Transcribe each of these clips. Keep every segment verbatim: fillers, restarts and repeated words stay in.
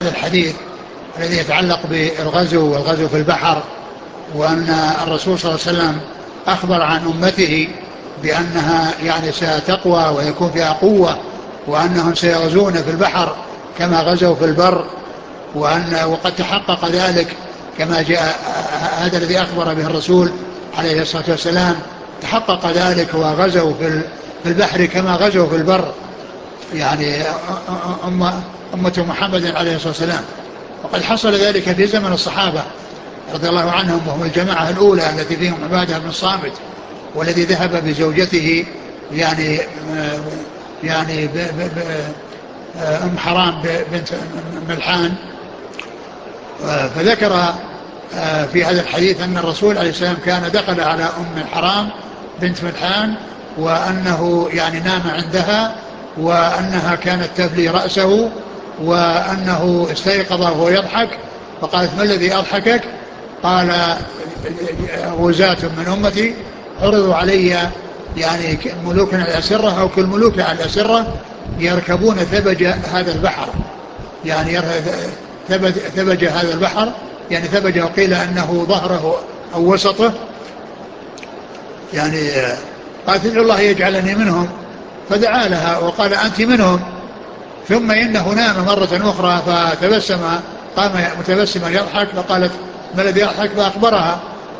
الحديث الذي يتعلق بالغزو والغزو في البحر، وأن الرسول صلى الله عليه وسلم أخبر عن أمته بأنها يعني ستقوى ويكون فيها قوة، وأنهم سيغزون في البحر كما غزوا في البر، وأن وقد تحقق ذلك كما جاء هذا الذي أخبر به الرسول عليه الصلاة والسلام، تحقق ذلك وغزوا في البحر كما غزوا في البر، يعني أمة محمد عليه الصلاة والسلام. وقد حصل ذلك في زمن الصحابة رضي الله عنهم، وهم الجماعة الأولى التي فيهم عبادة بن الصامت، والذي ذهب بزوجته يعني يعني ب ب ب أم حرام بنت ملحان. فذكر في هذا الحديث أن الرسول عليه السلام كان دخل على أم حرام بنت ملحان، وأنه يعني نام عندها، وأنها كانت تفلي رأسه، وأنه استيقظ وهو يضحك، فقالت: ما الذي أضحكك؟ قال: غزاة من أمتي عرضوا علي يعني ملوك على الأسرة أو كالملوك على الأسرة يركبون ثبج هذا البحر، يعني ثبج, ثبج هذا البحر، يعني ثبج وقيل أنه ظهره أو وسطه، يعني قالت: ادعو الله يجعلني منهم، فدعا لها وقال: أنت منهم. ثم إنه نام مرة أخرى فتبسم، قام متبسما يضحك، فقالت: ما الذي يضحك؟ فأخبرها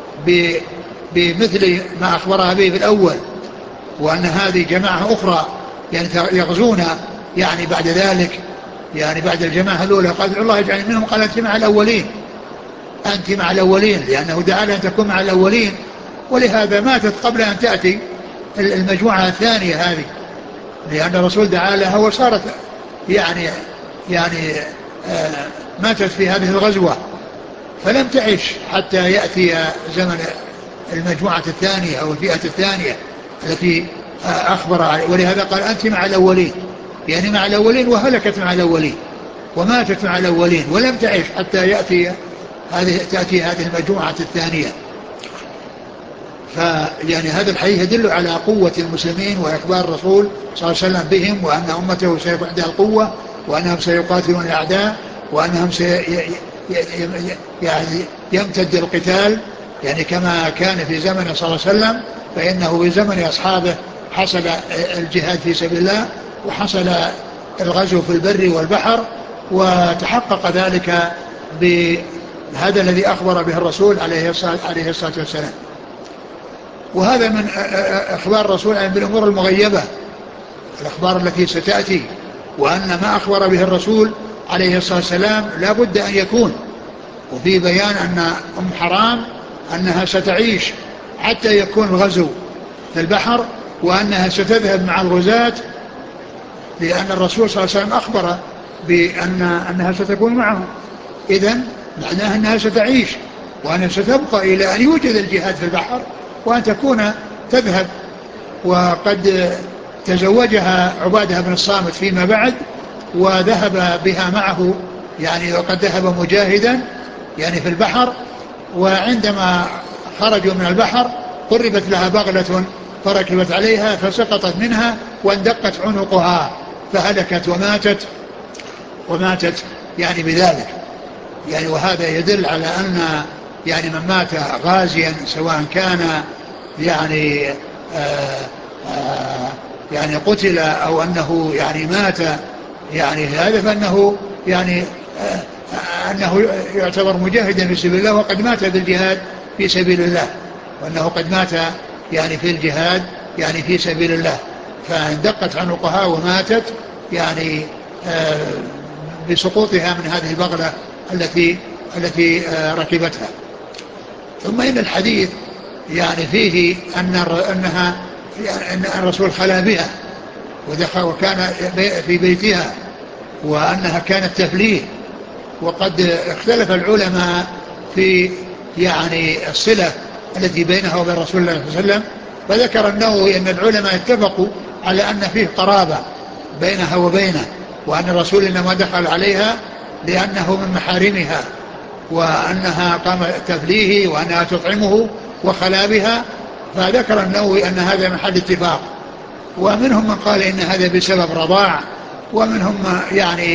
بمثل ما أخبرها به في الأول، وأن هذه جماعة أخرى يعني يغزون يعني بعد ذلك، يعني بعد الجماعة الأولى. قال: ادعو الله يجعلني منهم. قال: أنت مع الأولين، أنت مع الأولين، لأنه دعا لها أن تكون مع الأولين، ولهذا ماتت قبل أن تأتي المجموعة الثانية هذه، لأن الرسول دعا لها وصارت يعني يعني آه ماتت في هذه الغزوة، فلم تعش حتى يأتي زمن المجموعة الثانية أو الفئة الثانية التي آه أخبر عليه. ولهذا قال: أنت مع الأولين، يعني مع الأولين، وهلكت مع الأولين وماتت مع الأولين، ولم تعش حتى يأتي هذه تأتي هذه المجموعة الثانية. فيعني هذا الحديث يدل على قوة المسلمين وإخبار الرسول صلى الله عليه وسلم بهم، وأن أمته سيكون عندها القوة، وأنهم سيقاتلون الأعداء، وأنهم سي يعني يمتد القتال، يعني كما كان في زمن صلى الله عليه وسلم، فإنه في زمن أصحابه حصل الجهاد في سبيل الله، وحصل الغزو في البر والبحر، وتحقق ذلك بهذا الذي أخبر به الرسول عليه الصلاة والسلام. وهذا من أخبار الرسول عن بالأمور المغيبة، الأخبار التي ستأتي، وأن ما أخبر به الرسول عليه الصلاة والسلام لا بد أن يكون. وفي بيان أن أم حرام أنها ستعيش حتى يكون الغزو في البحر، وأنها ستذهب مع الغزاة، لأن الرسول صلى الله عليه وسلم أخبر بأن أنها ستكون معهم، إذن معناها أنها ستعيش، وأنها ستبقى إلى أن يوجد الجهاد في البحر، وأن تكون تذهب. وقد تزوجها عبادة بن الصامت فيما بعد، وذهب بها معه، يعني وقد ذهب مجاهدا يعني في البحر، وعندما خرجوا من البحر قربت لها بغلة فركبت عليها فسقطت منها واندقت عنقها فهلكت وماتت وماتت يعني بذلك. يعني وهذا يدل على أن يعني من مات غازيا سواء كان يعني آآ آآ يعني قتل أو أنه يعني مات يعني هذا، فأنه يعني أنه يعتبر مجاهدا في سبيل الله، وقد مات بالجهاد في سبيل الله، وأنه قد مات يعني في الجهاد يعني في سبيل الله، فاندقت عنقها وماتت يعني بسقوطها من هذه البغلة التي التي ركبتها. ثم إن الحديث يعني فيه أن أنها يعني أن الرسول خلا بها ودخل وكان في بيتها، وأنها كانت تفليه. وقد اختلف العلماء في يعني الصلة التي بينها وبين رسول الله صلى الله عليه وسلم، فذكر النووي أن العلماء اتفقوا على أن فيه قرابة بينها وبينه، وأن الرسول إنما دخل عليها لأنه من محارمها، وأنها قام تفليه وأنها تطعمه وخلا بها. فذكر النووي أن هذا محل اتفاق، ومنهم من قال إن هذا بسبب رضاع، ومنهم يعني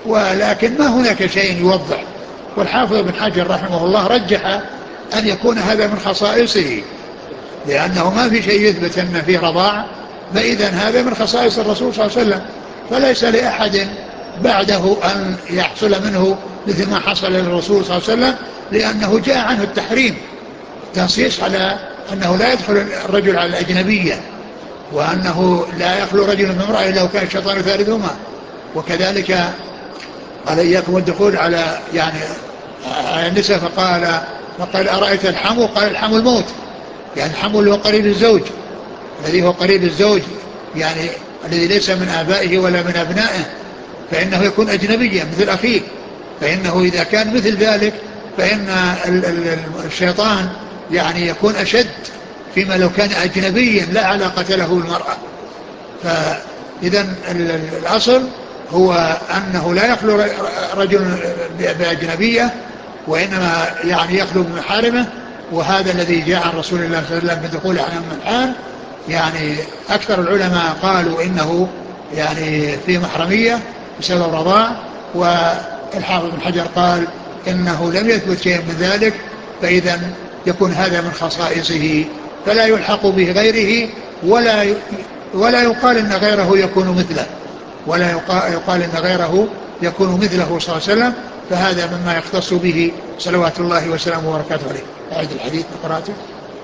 ولكن ما هناك شيء يوضح. والحافظ ابن حجر رحمه الله رجح أن يكون هذا من خصائصه، لأنه ما في شيء يثبت أن فيه رضاع، فإذا هذا من خصائص الرسول صلى الله عليه وسلم، فليس لأحد بعده أن يحصل منه مثل ما حصل للرسول صلى الله عليه وسلم، لأنه جاء عنه التحريم، تنصيص على أنه لا يدخل الرجل على الأجنبية، وأنه لا يخلو رجل من امرأة لو كان الشيطان ثالثهما. وكذلك قال إياكم والدخول على يعني على النساء، فقال فقال أرأيت الحمو؟ قال الحمو الموت، يعني الحمو اللي هو قريب الزوج، الذي هو قريب الزوج يعني الذي ليس من آبائه ولا من أبنائه، فإنه يكون أجنبيا مثل أخيه. فإنه إذا كان مثل ذلك فإن الشيطان يعني يكون أشد فيما لو كان أجنبيا لا علاقة له بالمرأة. فإذا الأصل هو أنه لا يخلو رجل بأجنبية، وإنما يعني يخلو بمحارمه. وهذا الذي جاء عن رسول الله صلى الله عليه وسلم بدخول على أم الحان، يعني أكثر العلماء قالوا إنه يعني في محرمية بسبب رضاع، والحافظ بن حجر قال إنه لم يثبت شيء من ذلك، فإذا يكون هذا من خصائصه فلا يلحق به غيره، ولا ولا يقال إن غيره يكون مثله، ولا يقال إن غيره يكون مثله صلى الله عليه وسلم، فهذا مما يختص به صلوات الله وسلامه وبركاته عليه. أعد الحديث بقراءته.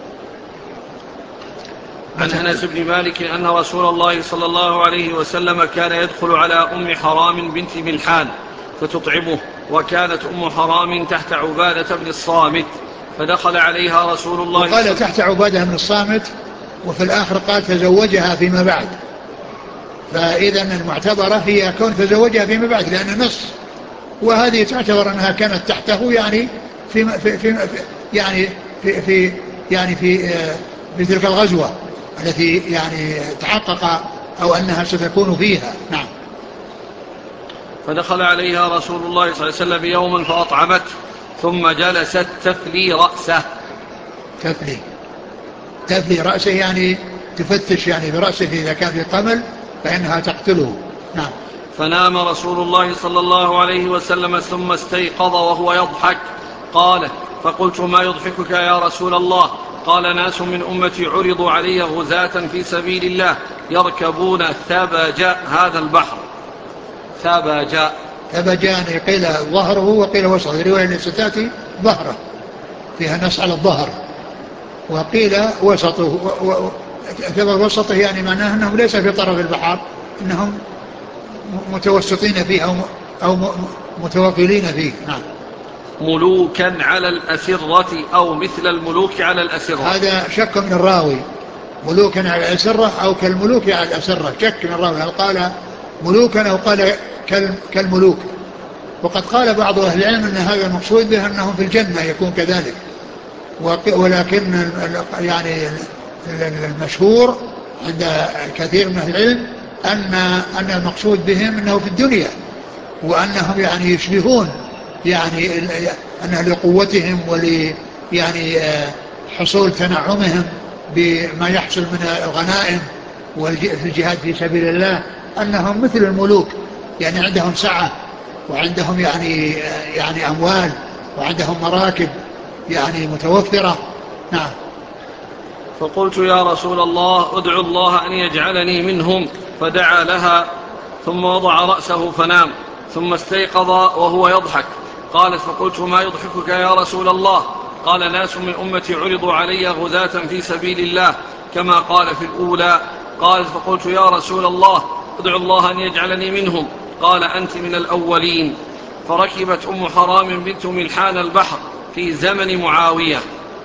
عن أنس بن مالك أن رسول الله صلى الله عليه وسلم كان يدخل على أم حرام بنت ملحان فتطعمه، وكانت أم حرام تحت عبادة بن الصامت، فدخل عليها رسول الله صلى الله عليه وسلم. وقال تحت عبادة بن الصامت، وفي الآخر قال تزوجها فيما بعد، فإذا المعتبرة هي كون تزوجها فيما بعد لأن نص، وهذه تعتبر أنها كانت تحته يعني في في في يعني في في يعني في في تلك الغزوة التي يعني تحقق أو أنها ستكون فيها. نعم. فدخل عليها رسول الله صلى الله عليه وسلم يوما فأطعمته، ثم جلست تفلي رأسه. تفلي تفلي رأسه يعني تفتش يعني برأسه إذا كان في قمل فإنها تقتله. نعم. فنام رسول الله صلى الله عليه وسلم ثم استيقظ وهو يضحك. قال: فقلت: ما يضحكك يا رسول الله؟ قال: ناس من أمتي عرضوا علي غزاة في سبيل الله يركبون ثبجاء هذا البحر. ثبجاء ثبجان قيل ظهره وقيل وسطه، رواية الستاتي ظهره فيها نص على الظهر، وقيل وسطه، ثبت وسطه يعني معناه أنهم ليس في طرف البحر، إنهم متوسطين فيه أو, أو متوغلين فيه. نعم. ملوكا على الأسرة أو مثل الملوك على الأسرة. هذا شك من الراوي، ملوكا على الأسرة أو كالملوك على الأسرة، شك من الراوي هل قال ملوكا أو قال كالملوك. وقد قال بعض أهل العلم أن هذا المقصود به أنهم في الجنة يكون كذلك، ولكن يعني المشهور عند كثير من أهل العلم أن أن المقصود بهم أنه في الدنيا، وأنهم يعني يشبهون يعني أنه لقوتهم ول يعني حصول تنعمهم بما يحصل من الغنائم في الجهاد في سبيل الله، أنهم مثل الملوك، يعني عندهم سعة وعندهم يعني يعني أموال وعندهم مراكب يعني متوفرة. نعم. فقلت: يا رسول الله ادعو الله أن يجعلني منهم، فدعا لها ثم وضع رأسه فنام، ثم استيقظ وهو يضحك. قالت: فقلت: ما يضحكك يا رسول الله؟ قال: ناس من أمتي عرضوا علي غزاة في سبيل الله كما قال في الأولى. قالت: فقلت: يا رسول الله ادعو الله أن يجعلني منهم. قال: أنت من الأولين. فركبت أم حرام بنت ملحان البحر في زمن معاوية.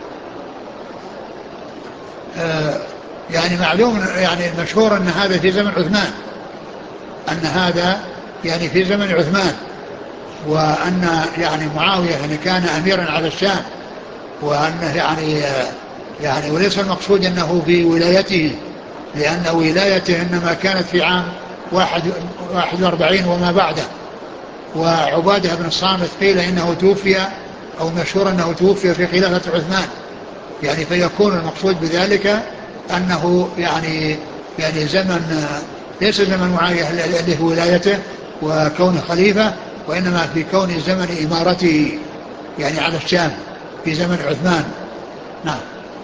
آه يعني معلوم يعني المشهور أن هذا في زمن عثمان، أن هذا يعني في زمن عثمان، وأن يعني معاوية يعني كان أميرا على الشام، وأنه يعني يعني وليس المقصود أنه في ولايته، لأن ولايته إنما كانت في عام واحد, واحد واربعين وما بعده. وعبادة بن الصامت قيل إنه توفي أو مشهور أنه توفي في خلافة عثمان، يعني فيكون المقصود بذلك أنه يعني يعني زمن ليس زمن معاوية اللي هو ولايته، وكون خليفة، وإنما في كون زمن إمارته يعني على الشام في زمن عثمان. نعم.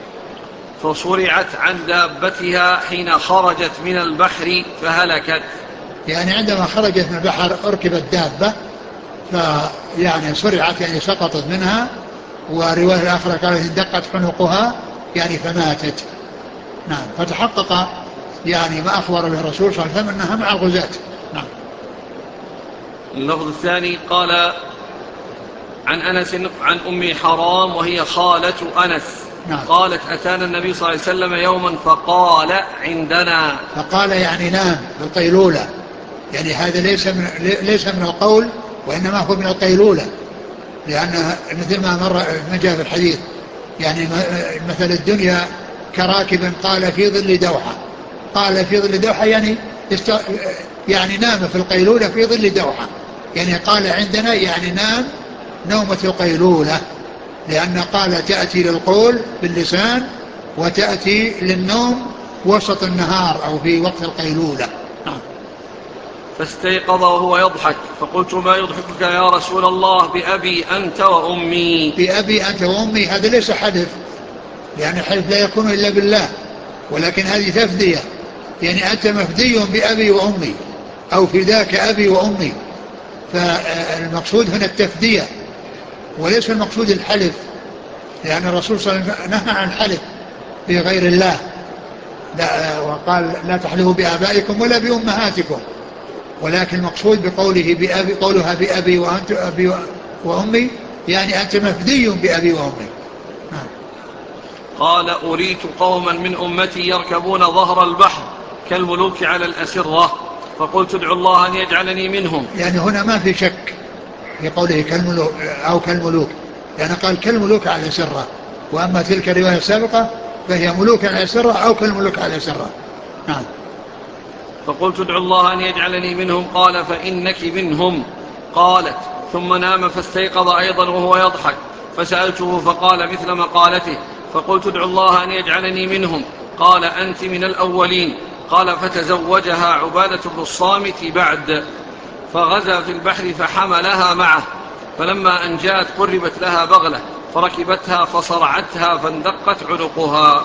فصرعت عن دابتها حين خرجت من البحر فهلكت. يعني عندما خرجت من البحر أركبت دابة فيعني صرعت يعني سقطت منها، ورواية الآخرة قالت اندقت حنقها يعني فماتت. نعم. فتحقق يعني ما أخبر به الرسول صلى الله عليه وسلم أنها مع الغزاة. نعم. اللفظ الثاني قال عن أنس عن أم حرام وهي خالة أنس. نعم. قالت أتانا النبي صلى الله عليه وسلم يوما فقال عندنا. فقال يعني نام بالقيلولة، يعني هذا ليس من, ليس من القول وإنما هو من القيلولة، لأن مثل ما مر ما جاء في الحديث يعني مثل الدنيا كراكب قال في ظل دوحة. قال في ظل دوحة يعني است... يعني نام في القيلولة في ظل دوحة، يعني قال عندنا يعني نام نومة القيلولة، لأن قال تأتي للقول باللسان وتأتي للنوم وسط النهار أو في وقت القيلولة. نعم. فاستيقظ وهو يضحك فقلت ما يضحكك يا رسول الله بأبي أنت وأمي. بأبي أنت وأمي هذا ليس حلف، لأن الحلف لا يكون إلا بالله، ولكن هذه تفدية، يعني أنت مفدي بأبي وأمي أو فداك أبي وأمي، فالمقصود هنا التفدية وليس المقصود الحلف، لأن الرسول صلى الله عليه وسلم نهى عن الحلف في غير الله، لا وقال لا تحلفوا بآبائكم ولا بأمهاتكم، ولكن المقصود بقوله بأبي قولها بأبي وأنت أبي وأمي يعني أنت مفدي بأبي وأمي. نعم. قال أريت قوما من أمتي يركبون ظهر البحر كالملوك على الأسرة فقلت ادعو الله أن يجعلني منهم. يعني هنا ما في شك في قوله كالملوك أو كالملوك، يعني قال كالملوك على الأسرة، وأما تلك الرواية السابقة فهي ملوك على الأسرة أو كالملوك على الأسرة. نعم. فقلت ادعو الله أن يجعلني منهم. قال فإنك منهم. قالت ثم نام فاستيقظ أيضا وهو يضحك فسألته فقال مثل مقالته فقلت ادعو الله أن يجعلني منهم. قال أنت من الأولين. قال فتزوجها عبادة بن الصامت بعد فغزا في البحر فحملها معه فلما أن جاءت قربت لها بغلة فركبتها فصرعتها فاندقت عنقها.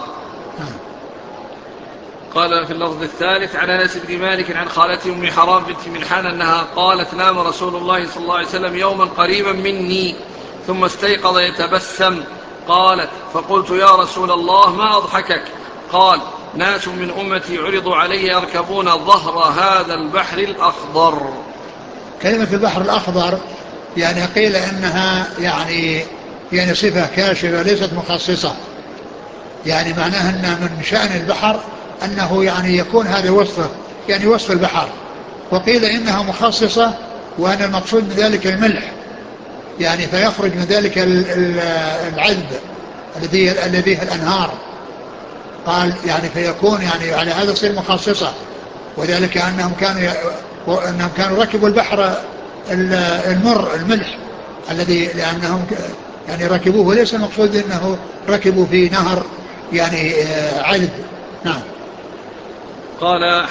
قال في اللفظ الثالث عن أنس بن مالك عن خالته أم حرام بنت ملحان أنها قالت نام رسول الله صلى الله عليه وسلم يوما قريبا مني ثم استيقظ يتبسم. قالت فقلت يا رسول الله ما أضحكك؟ قال ناس من أمتي عرضوا علي يركبون ظهر هذا البحر الأخضر. كلمة البحر الأخضر يعني قيل إنها يعني يعني صفة كاشفة ليست مخصصة، يعني معناها أن من شأن البحر أنه يعني يكون هذا وصفه يعني وصف البحر، وقيل إنها مخصصة وأن المقصود من ذلك الملح، يعني فيخرج من ذلك العذب الذي الذي الأنهار، قال يعني فيكون يعني على هذا تصير مخصصة، وذلك أنهم كانوا أنهم كانوا ركبوا البحر المر الملح الذي لأنهم يعني ركبوه، ليس المقصود أنه ركبوا في نهر يعني عذب. نعم. قال